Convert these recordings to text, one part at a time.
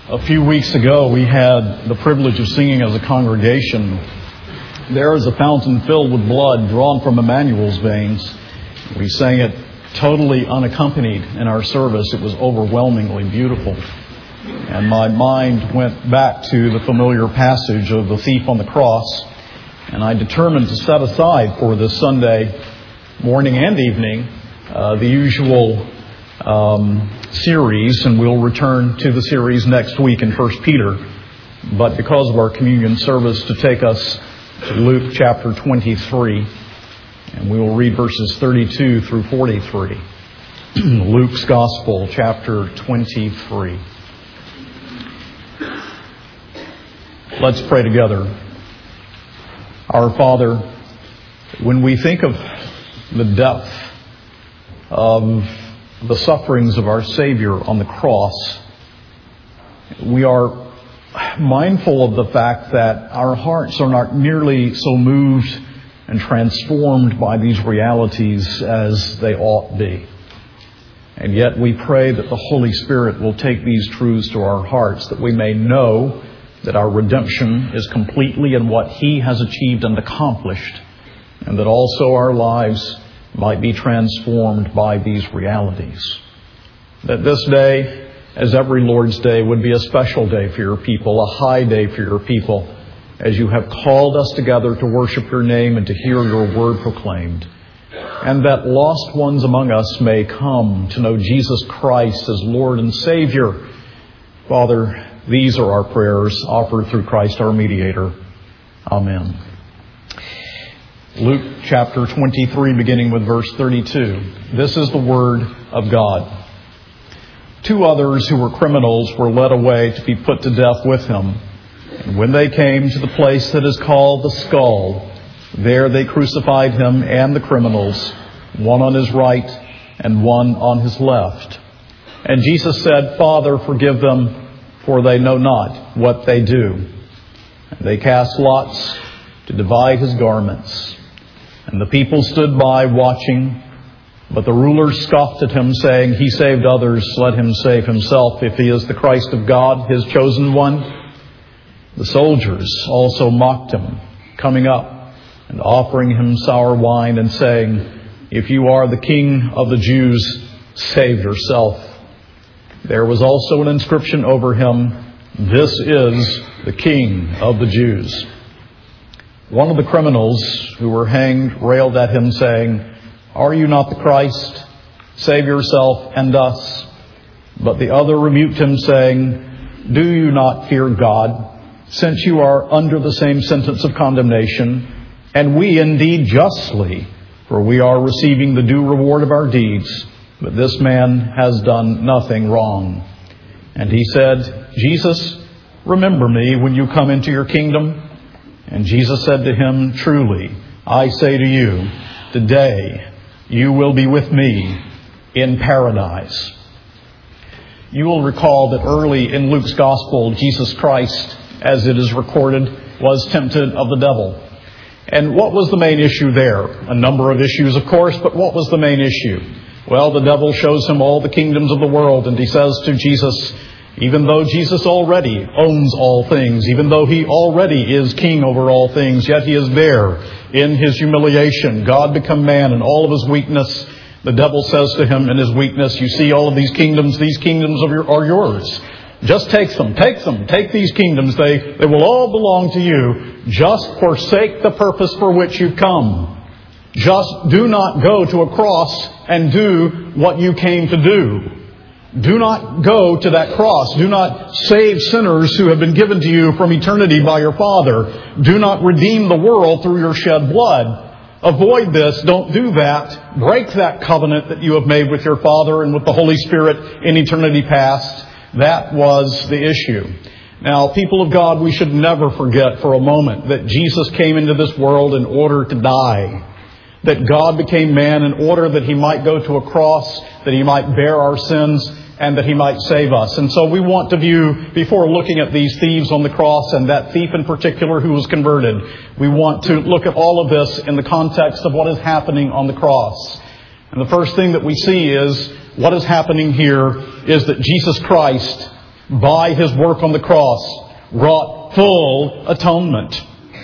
A few weeks ago, we had the privilege of singing as a congregation, "There is a fountain filled with blood drawn from Emmanuel's veins." We sang it totally unaccompanied in our service. It was overwhelmingly beautiful. And my mind went back to the familiar passage of the thief on the cross, and I determined to set aside for this Sunday morning and evening the usual series, and we'll return to the series next week in 1 Peter. But because of our communion service, to take us to Luke chapter 23, and we will read verses 32 through 43. Luke's Gospel, chapter 23. Let's pray together. Our Father, when we think of the depth of the sufferings of our Savior on the cross, we are mindful of the fact that our hearts are not nearly so moved and transformed by these realities as they ought be. And yet we pray that the Holy Spirit will take these truths to our hearts, that we may know that our redemption is completely in what He has achieved and accomplished, and that also our lives might be transformed by these realities. That this day, as every Lord's Day, would be a special day for your people, a high day for your people, as you have called us together to worship your name and to hear your word proclaimed. And that lost ones among us may come to know Jesus Christ as Lord and Savior. Father, these are our prayers offered through Christ our mediator. Amen. Luke chapter 23, beginning with verse 32. This is the word of God. Two others who were criminals were led away to be put to death with him. And when they came to the place that is called the Skull, there they crucified him and the criminals, one on his right and one on his left. And Jesus said, "Father, forgive them, for they know not what they do." And they cast lots to divide his garments. And the people stood by watching, but the rulers scoffed at him, saying, "He saved others, let him save himself, if he is the Christ of God, his chosen one." The soldiers also mocked him, coming up and offering him sour wine and saying, "If you are the King of the Jews, save yourself." There was also an inscription over him, "This is the King of the Jews." One of the criminals who were hanged railed at him, saying, "Are you not the Christ? Save yourself and us." But the other rebuked him, saying, "Do you not fear God, since you are under the same sentence of condemnation? And we indeed justly, for we are receiving the due reward of our deeds. But this man has done nothing wrong." And he said, "Jesus, remember me when you come into your kingdom." And Jesus said to him, "Truly, I say to you, today you will be with me in paradise." You will recall that early in Luke's Gospel, Jesus Christ, as it is recorded, was tempted of the devil. And what was the main issue there? A number of issues, of course, but what was the main issue? Well, the devil shows him all the kingdoms of the world, and he says to Jesus, even though Jesus already owns all things, even though he already is king over all things, yet he is there in his humiliation, God become man in all of his weakness. The devil says to him in his weakness, "You see all of these kingdoms are yours. Just take them, take these kingdoms. They will all belong to you. Just forsake the purpose for which you've come. Just do not go to a cross and do what you came to do. Do not go to that cross. Do not save sinners who have been given to you from eternity by your Father. Do not redeem the world through your shed blood. Avoid this. Don't do that. Break that covenant that you have made with your Father and with the Holy Spirit in eternity past." That was the issue. Now, people of God, we should never forget for a moment that Jesus came into this world in order to die. That God became man in order that he might go to a cross, that he might bear our sins, and that he might save us. And so we want to view, before looking at these thieves on the cross and that thief in particular who was converted, we want to look at all of this in the context of what is happening on the cross. And the first thing that we see is what is happening here is that Jesus Christ by His work on the cross, wrought full atonement.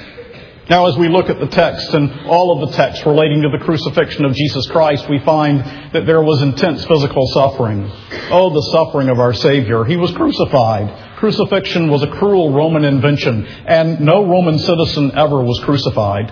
Now, as we look at the text and all of the texts relating to the crucifixion of Jesus Christ, we find that there was intense physical suffering. Oh, the suffering of our Savior. He was crucified. Crucifixion was a cruel Roman invention, and no Roman citizen ever was crucified.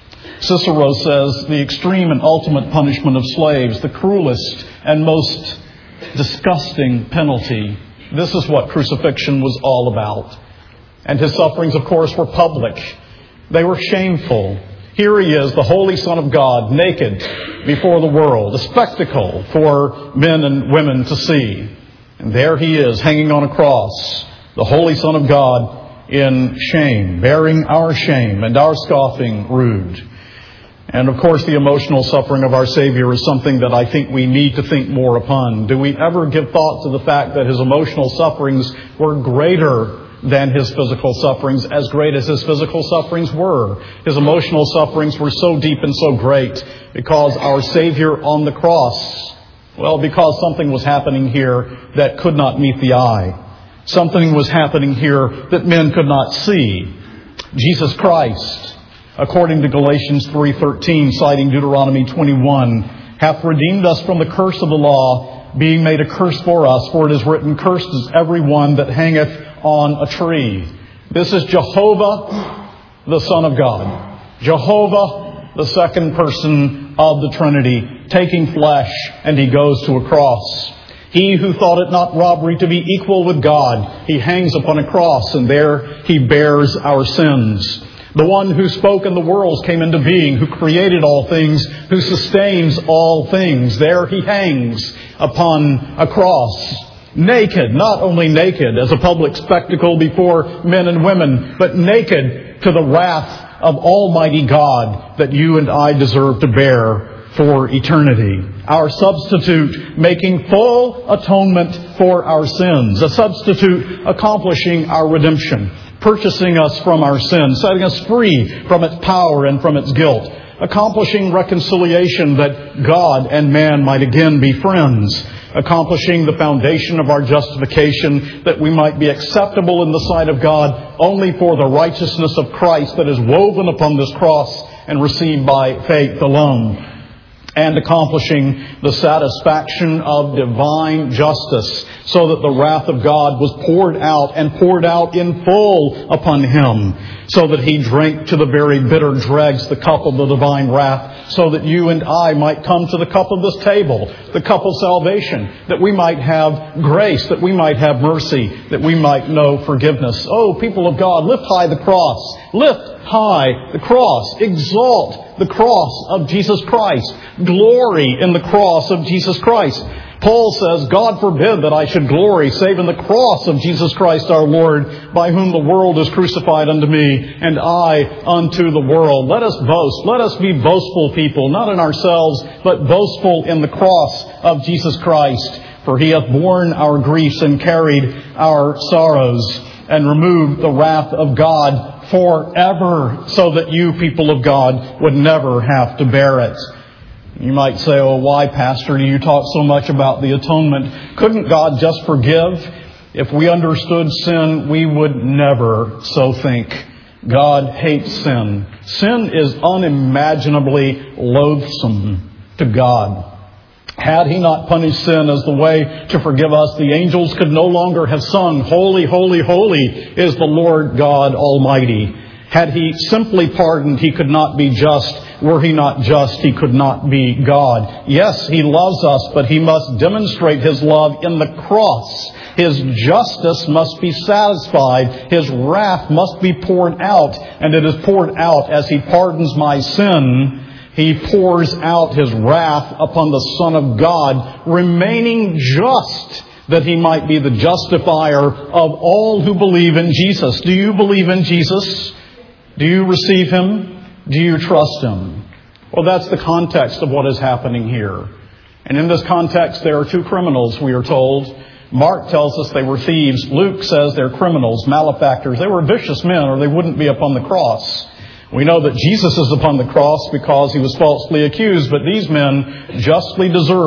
Cicero says the extreme and ultimate punishment of slaves, the cruelest and most disgusting penalty. This is what crucifixion was all about. And His sufferings, of course, were public. They were shameful. Here He is, the Holy Son of God, naked before the world, a spectacle for men and women to see. And there He is, hanging on a cross, the Holy Son of God in shame, bearing our shame and our scoffing rude. And of course, the emotional suffering of our Savior is something that I think we need to think more upon. Do we ever give thought to the fact that His emotional sufferings were greater than His physical sufferings, as great as His physical sufferings were? His emotional sufferings were so deep and so great because our Savior on the cross, because something was happening here that could not meet the eye. Something was happening here that men could not see. Jesus Christ, according to Galatians 3:13, citing Deuteronomy 21, hath redeemed us from the curse of the law, being made a curse for us, for it is written, cursed is every one that hangeth on a tree. This is Jehovah, the Son of God. Jehovah, the second person of the Trinity, taking flesh, and He goes to a cross. He who thought it not robbery to be equal with God, He hangs upon a cross, and there He bears our sins. The one who spoke and the worlds came into being, who created all things, who sustains all things, there He hangs upon a cross. Naked, not only naked as a public spectacle before men and women, but naked to the wrath of Almighty God that you and I deserve to bear for eternity. Our substitute making full atonement for our sins. A substitute accomplishing our redemption, purchasing us from our sins, setting us free from its power and from its guilt, accomplishing reconciliation that God and man might again be friends, accomplishing the foundation of our justification that we might be acceptable in the sight of God only for the righteousness of Christ that is woven upon this cross and received by faith alone, and accomplishing the satisfaction of divine justice so that the wrath of God was poured out and poured out in full upon Him, so that He drank to the very bitter dregs the cup of the divine wrath, so that you and I might come to the cup of this table, the cup of salvation, that we might have grace, that we might have mercy, that we might know forgiveness. Oh, people of God, lift high the cross. Lift high the cross. Exalt the cross of Jesus Christ. Glory in the cross of Jesus Christ. Paul says, God forbid that I should glory save in the cross of Jesus Christ our Lord, by whom the world is crucified unto me, and I unto the world. Let us boast. Let us be boastful people, not in ourselves, but boastful in the cross of Jesus Christ. For He hath borne our griefs and carried our sorrows, and removed the wrath of God forever, so that you, people of God, would never have to bear it. You might say, oh, why, Pastor, do you talk so much about the atonement? Couldn't God just forgive? If we understood sin, we would never so think. God hates sin. Sin is unimaginably loathsome to God. Had He not punished sin as the way to forgive us, the angels could no longer have sung, Holy, holy, holy is the Lord God Almighty. Had He simply pardoned, He could not be just. Were He not just, He could not be God. Yes, He loves us, but He must demonstrate His love in the cross. His justice must be satisfied. His wrath must be poured out. And it is poured out as He pardons my sin. He pours out His wrath upon the Son of God, remaining just, that He might be the justifier of all who believe in Jesus. Do you believe in Jesus? Do you receive Him? Do you trust Him? Well, that's the context of what is happening here. And in this context, there are two criminals, we are told. Mark tells us they were thieves. Luke says they're criminals, malefactors. They were vicious men, or they wouldn't be upon the cross. We know that Jesus is upon the cross because He was falsely accused, but these men justly deserve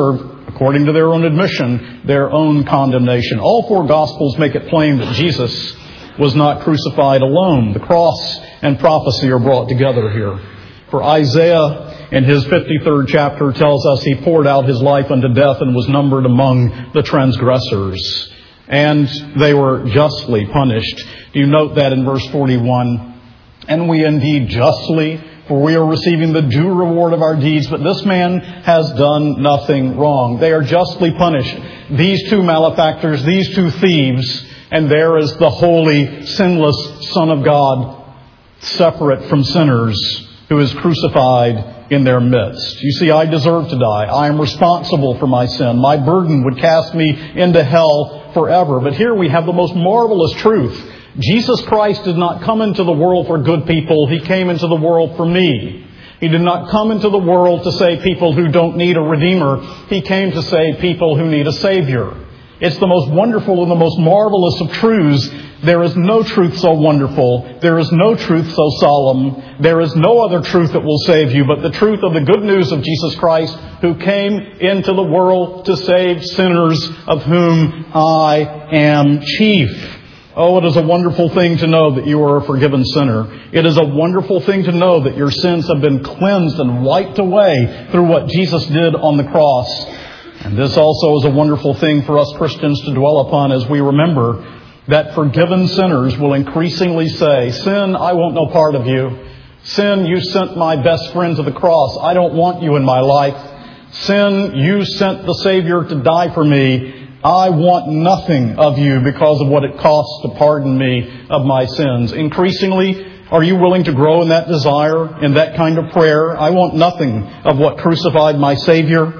according to their own admission, their own condemnation. All four Gospels make it plain that Jesus was not crucified alone. The cross and prophecy are brought together here. For Isaiah, in his 53rd chapter, tells us he poured out his life unto death and was numbered among the transgressors. And they were justly punished. You note that in verse 41. And we indeed justly, for we are receiving the due reward of our deeds, but this man has done nothing wrong. They are justly punished. These two malefactors, these two thieves, and there is the holy, sinless Son of God, separate from sinners, who is crucified in their midst. You see, I deserve to die. I am responsible for my sin. My burden would cast me into hell forever. But here we have the most marvelous truth. Jesus Christ did not come into the world for good people. He came into the world for me. He did not come into the world to save people who don't need a Redeemer. He came to save people who need a Savior. It's the most wonderful and the most marvelous of truths. There is no truth so wonderful. There is no truth so solemn. There is no other truth that will save you but the truth of the good news of Jesus Christ, who came into the world to save sinners, of whom I am chief. Oh, it is a wonderful thing to know that you are a forgiven sinner. It is a wonderful thing to know that your sins have been cleansed and wiped away through what Jesus did on the cross. And this also is a wonderful thing for us Christians to dwell upon as we remember that forgiven sinners will increasingly say, "Sin, I want no part of you. Sin, you sent my best friend to the cross. I don't want you in my life. Sin, you sent the Savior to die for me. I want nothing of you because of what it costs to pardon me of my sins." Increasingly, are you willing to grow in that desire, in that kind of prayer? I want nothing of what crucified my Savior.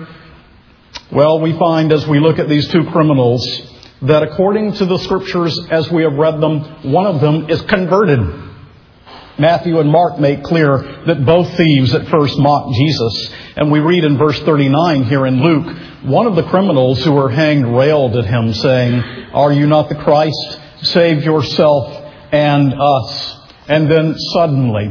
Well, we find as we look at these two criminals that according to the Scriptures as we have read them, one of them is converted. Matthew and Mark make clear that both thieves at first mocked Jesus. And we read in verse 39 here in Luke, one of the criminals who were hanged railed at him, saying, "Are you not the Christ? Save yourself and us." And then suddenly,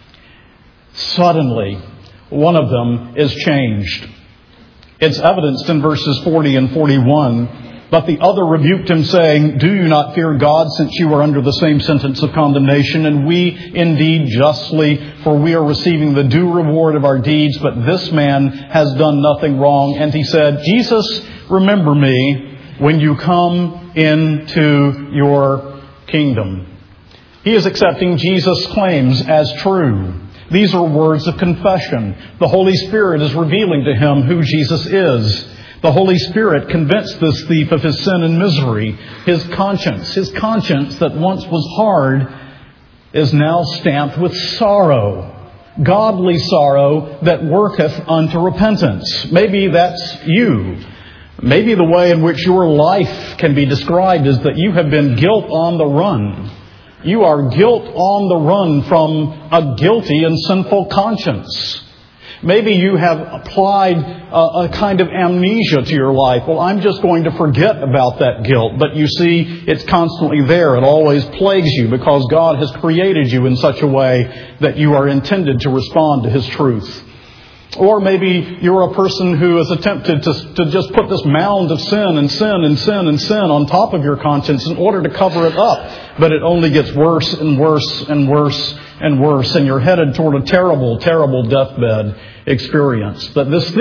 one of them is changed. It's evidenced in verses 40 and 41. But the other rebuked him, saying, "Do you not fear God, since you are under the same sentence of condemnation? And we indeed justly, for we are receiving the due reward of our deeds, but this man has done nothing wrong." And he said, "Jesus, remember me when you come into your kingdom." He is accepting Jesus' claims as true. These are words of confession. The Holy Spirit is revealing to him who Jesus is. The Holy Spirit convinced this thief of his sin and misery. His conscience that once was hard, is now stamped with sorrow. Godly sorrow that worketh unto repentance. Maybe that's you. Maybe the way in which your life can be described is that you have been guilt on the run. You are guilt on the run from a guilty and sinful conscience. Maybe you have applied a kind of amnesia to your life. Well, I'm just going to forget about that guilt. But you see, it's constantly there. It always plagues you because God has created you in such a way that you are intended to respond to His truth. Or maybe you're a person who has attempted to just put this mound of sin and sin and sin and sin on top of your conscience in order to cover it up. But it only gets worse and worse and worse and worse. And you're headed toward a terrible, terrible deathbed experience. But this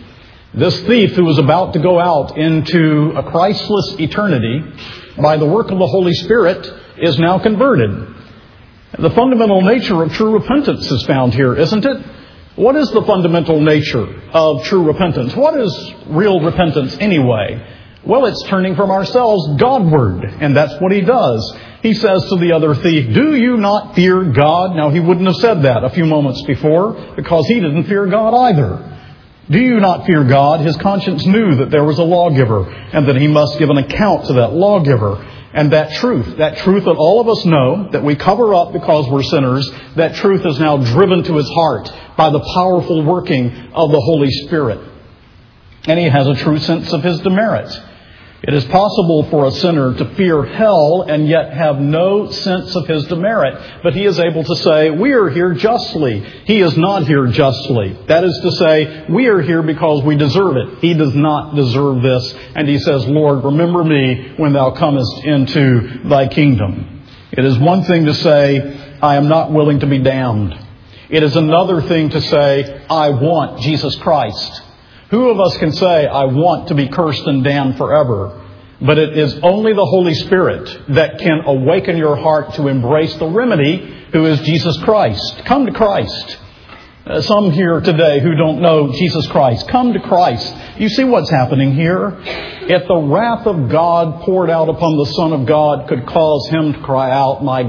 thief who was about to go out into a Christless eternity by the work of the Holy Spirit is now converted. The fundamental nature of true repentance is found here, isn't it? What is the fundamental nature of true repentance? What is real repentance anyway? Well, it's turning from ourselves Godward, and that's what he does. He says to the other thief, "Do you not fear God?" Now, he wouldn't have said that a few moments before because he didn't fear God either. Do you not fear God? His conscience knew that there was a lawgiver and that he must give an account to that lawgiver. And that truth that all of us know, that we cover up because we're sinners, that truth is now driven to his heart by the powerful working of the Holy Spirit. And he has a true sense of his demerit. It is possible for a sinner to fear hell and yet have no sense of his demerit. But he is able to say, we are here justly. He is not here justly. That is to say, we are here because we deserve it. He does not deserve this. And he says, Lord, remember me when thou comest into thy kingdom. It is one thing to say, I am not willing to be damned. It is another thing to say, I want Jesus Christ. Who of us can say, I want to be cursed and damned forever? But it is only the Holy Spirit that can awaken your heart to embrace the remedy, who is Jesus Christ. Come to Christ. Some here today who don't know Jesus Christ, come to Christ. You see what's happening here? If the wrath of God poured out upon the Son of God could cause him to cry out, my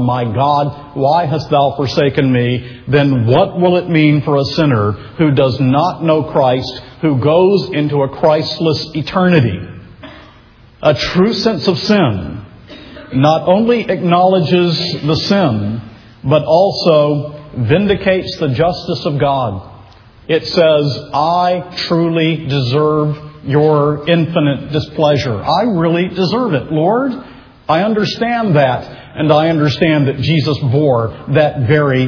God, why hast thou forsaken me? Then what will it mean for a sinner who does not know Christ, who goes into a Christless eternity? A true sense of sin not only acknowledges the sin, but also vindicates the justice of God. It says, I truly deserve your infinite displeasure. I really deserve it, Lord. I understand that. And I understand that Jesus bore that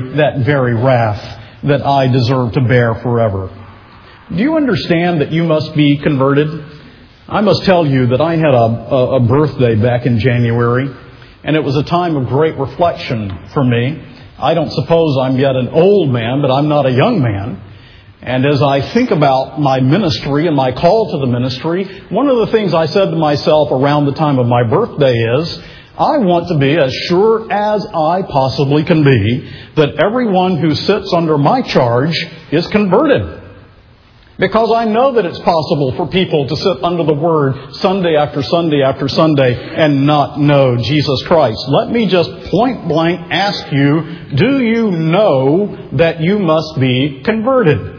very wrath that I deserve to bear forever. Do you understand that you must be converted? I must tell you that I had a birthday back in January, and it was a time of great reflection for me. I don't suppose I'm yet an old man, but I'm not a young man. And as I think about my ministry and my call to the ministry, one of the things I said to myself around the time of my birthday is, I want to be as sure as I possibly can be that everyone who sits under my charge is converted. Because I know that it's possible for people to sit under the Word Sunday after Sunday after Sunday and not know Jesus Christ. Let me just point blank ask you, do you know that you must be converted?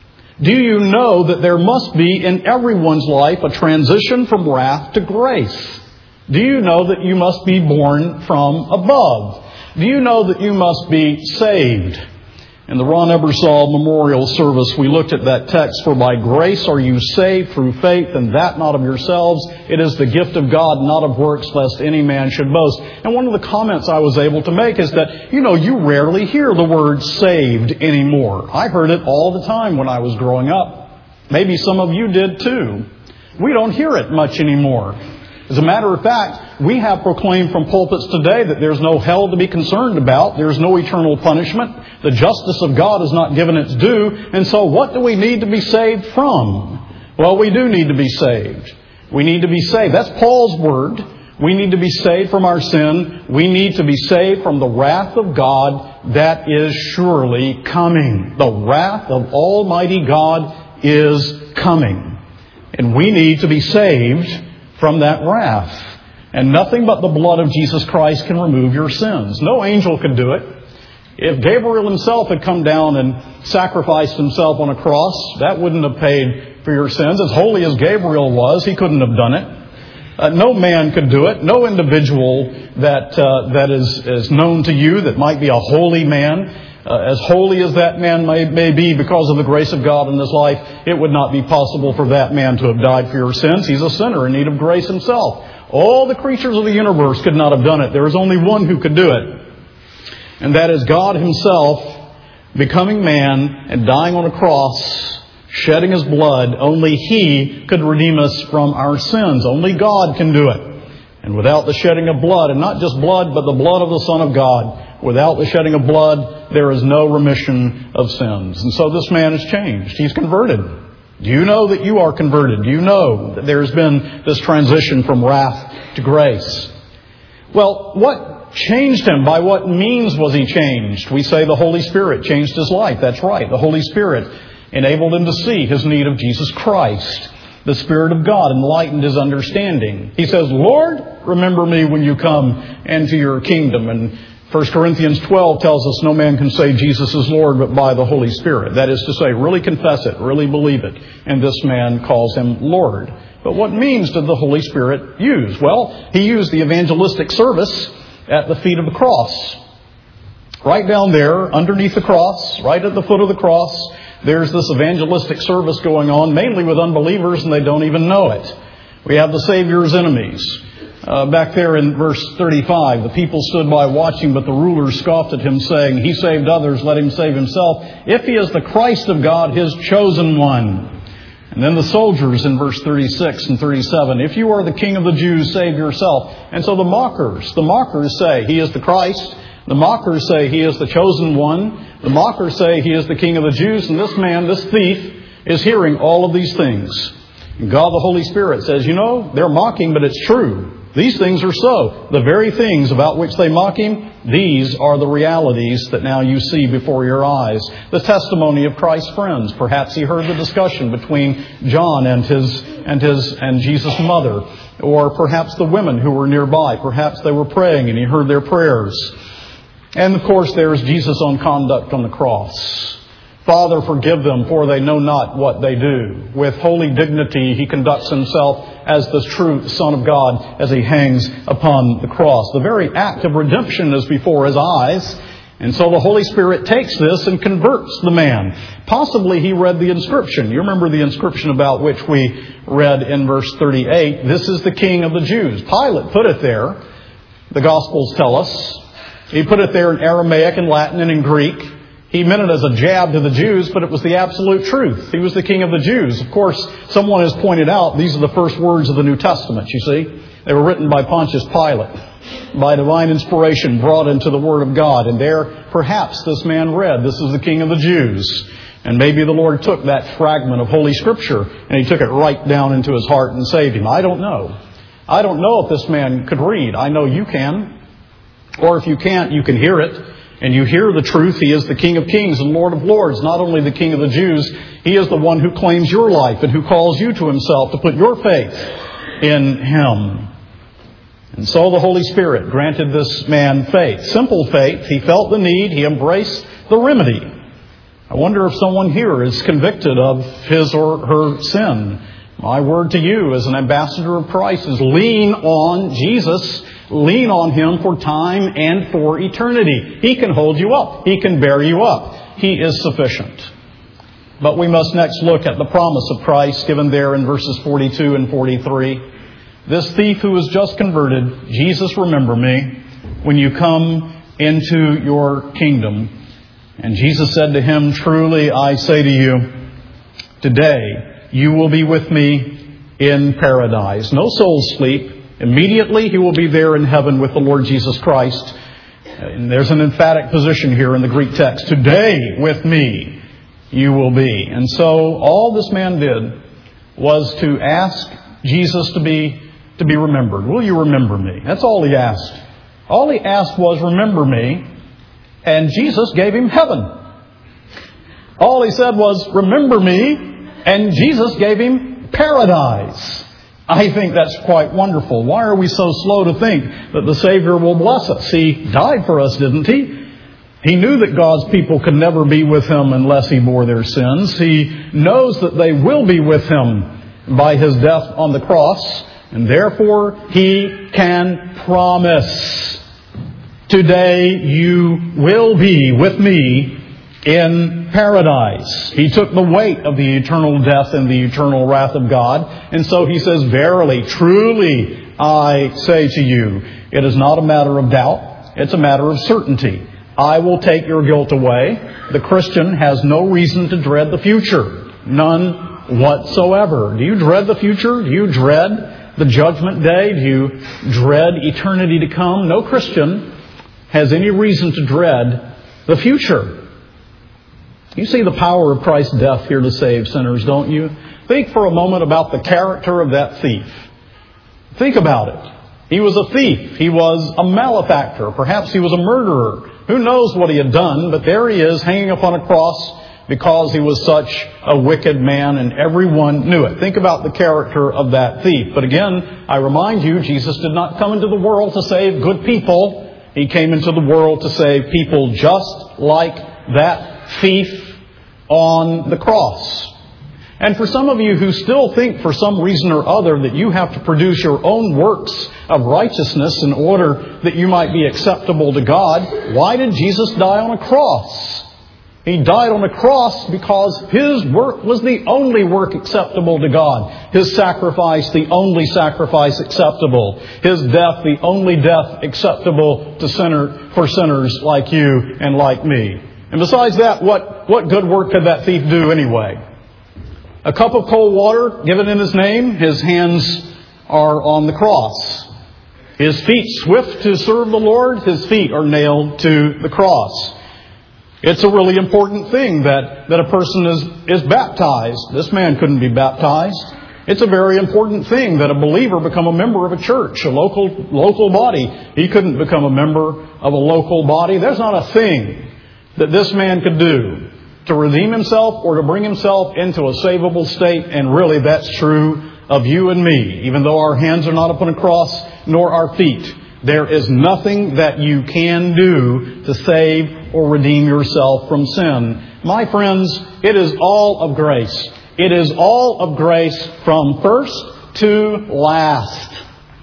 Do you know that there must be in everyone's life a transition from wrath to grace? Do you know that you must be born from above? Do you know that you must be saved? In the Ron Ebersol Memorial Service, we looked at that text, for by grace are you saved through faith, and that not of yourselves. It is the gift of God, not of works, lest any man should boast. And one of the comments I was able to make is that, you rarely hear the word saved anymore. I heard it all the time when I was growing up. Maybe some of you did too. We don't hear it much anymore. As a matter of fact, we have proclaimed from pulpits today that there's no hell to be concerned about. There's no eternal punishment. The justice of God is not given its due. And so what do we need to be saved from? Well, we do need to be saved. We need to be saved. That's Paul's word. We need to be saved from our sin. We need to be saved from the wrath of God that is surely coming. The wrath of Almighty God is coming. And we need to be saved from that wrath. And nothing but the blood of Jesus Christ can remove your sins. No angel could do it. If Gabriel himself had come down and sacrificed himself on a cross, that wouldn't have paid for your sins. As holy as Gabriel was, he couldn't have done it. No man could do it. No individual that is known to you that might be a holy man, as holy as that man may be because of the grace of God in his life, it would not be possible for that man to have died for your sins. He's a sinner in need of grace himself. All the creatures of the universe could not have done it. There is only one who could do it. And that is God himself becoming man and dying on a cross, shedding his blood. Only he could redeem us from our sins. Only God can do it. And without the shedding of blood, and not just blood, but the blood of the Son of God, without the shedding of blood, there is no remission of sins. And so this man is changed. He's converted. Do you know that you are converted? Do you know that there's been this transition from wrath to grace? Well, what changed him? By what means was he changed? We say the Holy Spirit changed his life. That's right. The Holy Spirit enabled him to see his need of Jesus Christ. The Spirit of God enlightened his understanding. He says, Lord, remember me when you come into your kingdom. And 1 Corinthians 12 tells us no man can say Jesus is Lord but by the Holy Spirit. That is to say, really confess it, really believe it. And this man calls him Lord. But what means did the Holy Spirit use? Well, he used the evangelistic service at the feet of the cross. Right down there, underneath the cross, right at the foot of the cross, there's this evangelistic service going on, mainly with unbelievers, and they don't even know it. We have the Savior's enemies. Back there in verse 35, the people stood by watching, but the rulers scoffed at him, saying, He saved others, let him save himself, if he is the Christ of God, his chosen one. And then the soldiers in verse 36 and 37, If you are the King of the Jews, save yourself. And so the mockers say, He is the Christ. The mockers say, He is the chosen one. The mockers say, He is the King of the Jews. And this man, this thief, is hearing all of these things. And God, the Holy Spirit, says, they're mocking, but it's true. These things are so. The very things about which they mock Him, these are the realities that now you see before your eyes. The testimony of Christ's friends. Perhaps he heard the discussion between John and Jesus' mother. Or perhaps the women who were nearby. Perhaps they were praying and he heard their prayers. And of course there's Jesus' own conduct on the cross. Father, forgive them, for they know not what they do. With holy dignity, He conducts Himself as the true Son of God as He hangs upon the cross. The very act of redemption is before His eyes. And so the Holy Spirit takes this and converts the man. Possibly he read the inscription. You remember the inscription about which we read in verse 38. This is the King of the Jews. Pilate put it there. The Gospels tell us. He put it there in Aramaic and Latin and in Greek. He meant it as a jab to the Jews, but it was the absolute truth. He was the King of the Jews. Of course, someone has pointed out these are the first words of the New Testament, you see. They were written by Pontius Pilate, by divine inspiration brought into the Word of God. And there, perhaps, this man read, This is the King of the Jews. And maybe the Lord took that fragment of Holy Scripture and He took it right down into his heart and saved him. I don't know. I don't know if this man could read. I know you can. Or if you can't, you can hear it. And you hear the truth. He is the King of Kings and Lord of Lords. Not only the King of the Jews, He is the one who claims your life and who calls you to Himself to put your faith in Him. And so the Holy Spirit granted this man faith. Simple faith. He felt the need. He embraced the remedy. I wonder if someone here is convicted of his or her sin. My word to you as an ambassador of Christ is lean on Jesus. Lean on Him for time and for eternity. He can hold you up. He can bear you up. He is sufficient. But we must next look at the promise of Christ given there in verses 42 and 43. This thief who was just converted, Jesus, remember me when you come into your kingdom. And Jesus said to him, Truly I say to you, today you will be with me in paradise. No soul sleep. Immediately he will be there in heaven with the Lord Jesus Christ. And there's an emphatic position here in the Greek text. Today with me you will be. And so all this man did was to ask Jesus to be remembered. Will you remember me? That's all he asked. All he asked was, remember me. And Jesus gave him heaven. All he said was, remember me. And Jesus gave him paradise. I think that's quite wonderful. Why are we so slow to think that the Savior will bless us? He died for us, didn't He? He knew that God's people could never be with Him unless He bore their sins. He knows that they will be with Him by His death on the cross. And therefore, He can promise, today you will be with me in paradise. He took the weight of the eternal death and the eternal wrath of God. And so He says, verily, truly, I say to you, it is not a matter of doubt. It's a matter of certainty. I will take your guilt away. The Christian has no reason to dread the future. None whatsoever. Do you dread the future? Do you dread the judgment day? Do you dread eternity to come? No Christian has any reason to dread the future. You see the power of Christ's death here to save sinners, don't you? Think for a moment about the character of that thief. Think about it. He was a thief. He was a malefactor. Perhaps he was a murderer. Who knows what he had done, but there he is hanging upon a cross because he was such a wicked man and everyone knew it. Think about the character of that thief. But again, I remind you, Jesus did not come into the world to save good people. He came into the world to save people just like that thief on the cross. And for some of you who still think for some reason or other that you have to produce your own works of righteousness in order that you might be acceptable to God, why did Jesus die on a cross? He died on the cross because His work was the only work acceptable to God. His sacrifice, the only sacrifice acceptable. His death, the only death acceptable for sinners like you and like me. And besides that, what good work could that thief do anyway? A cup of cold water given in His name. His hands are on the cross. His feet swift to serve the Lord. His feet are nailed to the cross. It's a really important thing that a person is baptized. This man couldn't be baptized. It's a very important thing that a believer become a member of a church, a local body. He couldn't become a member of a local body. There's not a thing that this man could do to redeem himself or to bring himself into a savable state. And really that's true of you and me. Even though our hands are not upon a cross, nor our feet, there is nothing that you can do to save or redeem yourself from sin. My friends, it is all of grace. It is all of grace from first to last.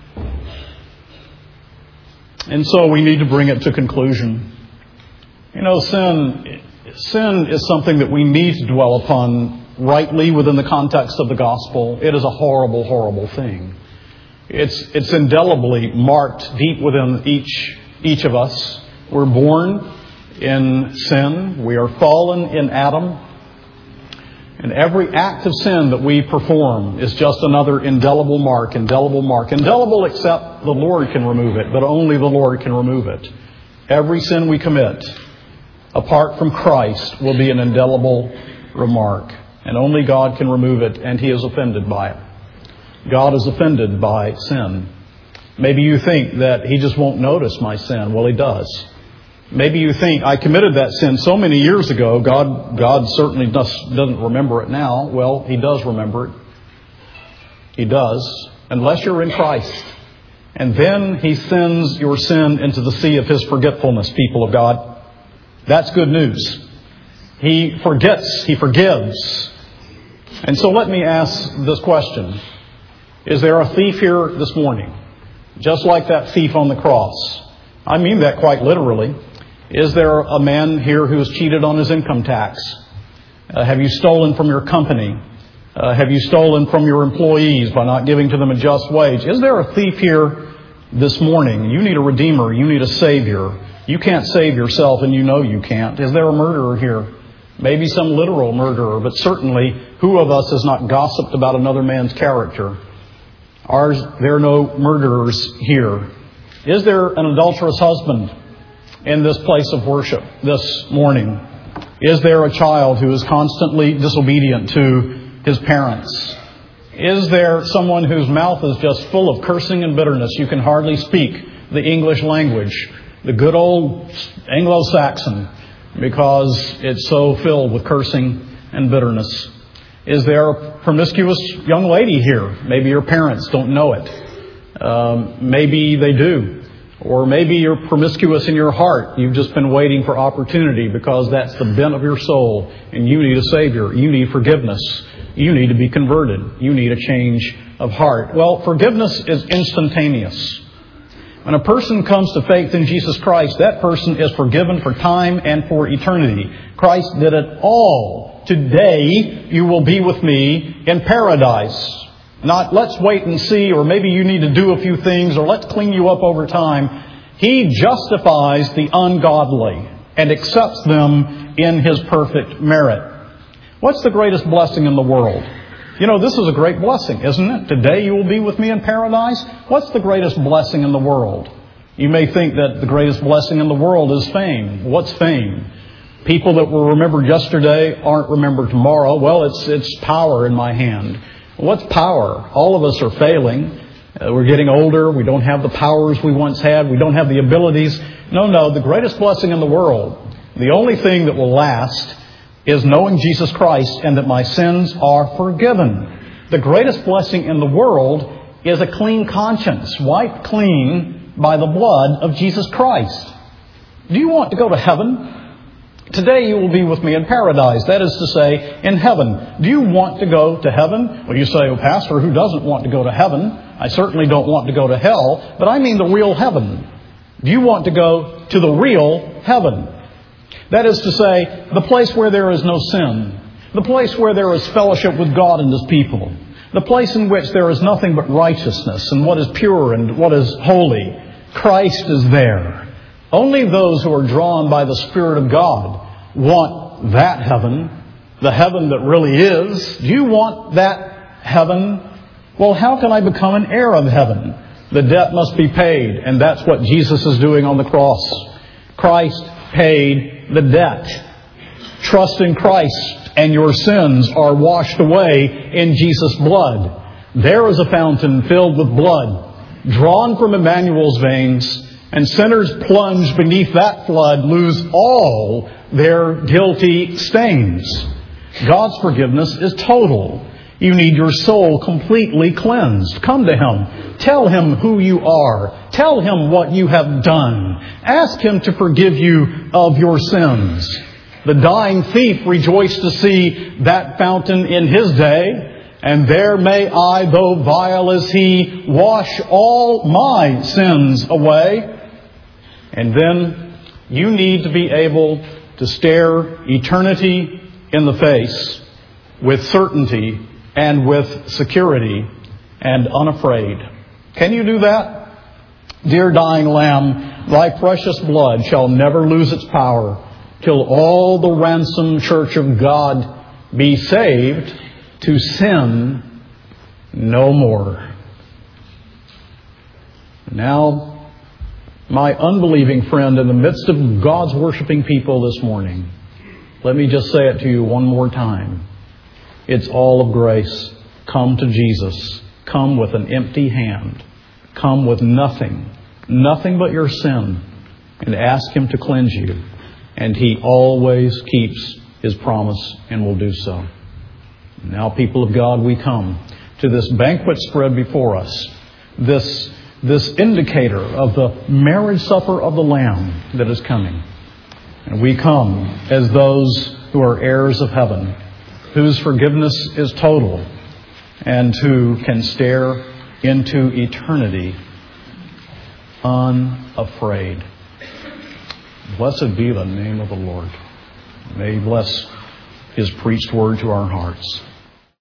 And so we need to bring it to conclusion. You know, sin is something that we need to dwell upon rightly within the context of the gospel. It is a horrible, horrible thing. It's indelibly marked deep within each of us. We're born in sin. We are fallen in Adam. And every act of sin that we perform is just another indelible mark. Indelible except the Lord can remove it, but only the Lord can remove it. Every sin we commit, apart from Christ, will be an indelible remark. And only God can remove it, and He is offended by it. God is offended by sin. Maybe you think that He just won't notice my sin. Well, He does. Maybe you think, I committed that sin so many years ago, God certainly doesn't remember it now. Well, He does remember it. He does, unless you're in Christ. And then He sends your sin into the sea of His forgetfulness, people of God. That's good news. He forgets. He forgives. And so let me ask this question. Is there a thief here this morning? Just like that thief on the cross. I mean that quite literally. Is there a man here who has cheated on his income tax? Have you stolen from your company? Have you stolen from your employees by not giving to them a just wage? Is there a thief here this morning? You need a redeemer. You need a savior. You can't save yourself, and you know you can't. Is there a murderer here? Maybe some literal murderer, but certainly who of us has not gossiped about another man's character? Are there no murderers here? Is there an adulterous husband in this place of worship this morning? Is there a child who is constantly disobedient to his parents? Is there someone whose mouth is just full of cursing and bitterness? You can hardly speak the English language, the good old Anglo-Saxon, because it's so filled with cursing and bitterness. Is there a promiscuous young lady here? Maybe your parents don't know it. Maybe they do. Or maybe you're promiscuous in your heart. You've just been waiting for opportunity because that's the bent of your soul. And you need a Savior. You need forgiveness. You need to be converted. You need a change of heart. Well, forgiveness is instantaneous. When a person comes to faith in Jesus Christ, that person is forgiven for time and for eternity. Christ did it all. Today you will be with me in paradise. Not let's wait and see, or maybe you need to do a few things, or let's clean you up over time. He justifies the ungodly and accepts them in His perfect merit. What's the greatest blessing in the world? You know, this is a great blessing, isn't it? Today you will be with me in paradise. What's the greatest blessing in the world? You may think that the greatest blessing in the world is fame. What's fame? People that were remembered yesterday aren't remembered tomorrow. Well, it's power in my hand. What's power? All of us are failing. We're getting older. We don't have the powers we once had. We don't have the abilities. No, the greatest blessing in the world, the only thing that will last, is knowing Jesus Christ and that my sins are forgiven. The greatest blessing in the world is a clean conscience, wiped clean by the blood of Jesus Christ. Do you want to go to heaven? Today you will be with me in paradise. That is to say, in heaven. Do you want to go to heaven? Well, you say, oh, Pastor, who doesn't want to go to heaven? I certainly don't want to go to hell, but I mean the real heaven. Do you want to go to the real heaven? That is to say, the place where there is no sin, the place where there is fellowship with God and His people, the place in which there is nothing but righteousness and what is pure and what is holy. Christ is there. Only those who are drawn by the Spirit of God want that heaven, the heaven that really is. Do you want that heaven? Well, how can I become an heir of heaven? The debt must be paid, and that's what Jesus is doing on the cross. Christ paid the debt. Trust in Christ, and your sins are washed away in Jesus' blood. There is a fountain filled with blood, drawn from Emmanuel's veins, and sinners plunged beneath that flood lose all their guilty stains. God's forgiveness is total. You need your soul completely cleansed. Come to Him. Tell Him who you are. Tell Him what you have done. Ask Him to forgive you of your sins. The dying thief rejoiced to see that fountain in his day. And there may I, though vile as he, wash all my sins away. And then you need to be able to stare eternity in the face with certainty and with security and unafraid. Can you do that? Dear dying Lamb, Thy precious blood shall never lose its power till all the ransomed church of God be saved to sin no more. Now, my unbelieving friend, in the midst of God's worshiping people this morning, let me just say it to you one more time. It's all of grace. Come to Jesus. Come with an empty hand. Come with nothing but your sin, and ask Him to cleanse you. And He always keeps His promise and will do so. Now, people of God, we come to this banquet spread before us, this indicator of the marriage supper of the Lamb that is coming. And we come as those who are heirs of heaven, whose forgiveness is total, and who can stare into eternity unafraid. Blessed be the name of the Lord. May He bless His preached word to our hearts.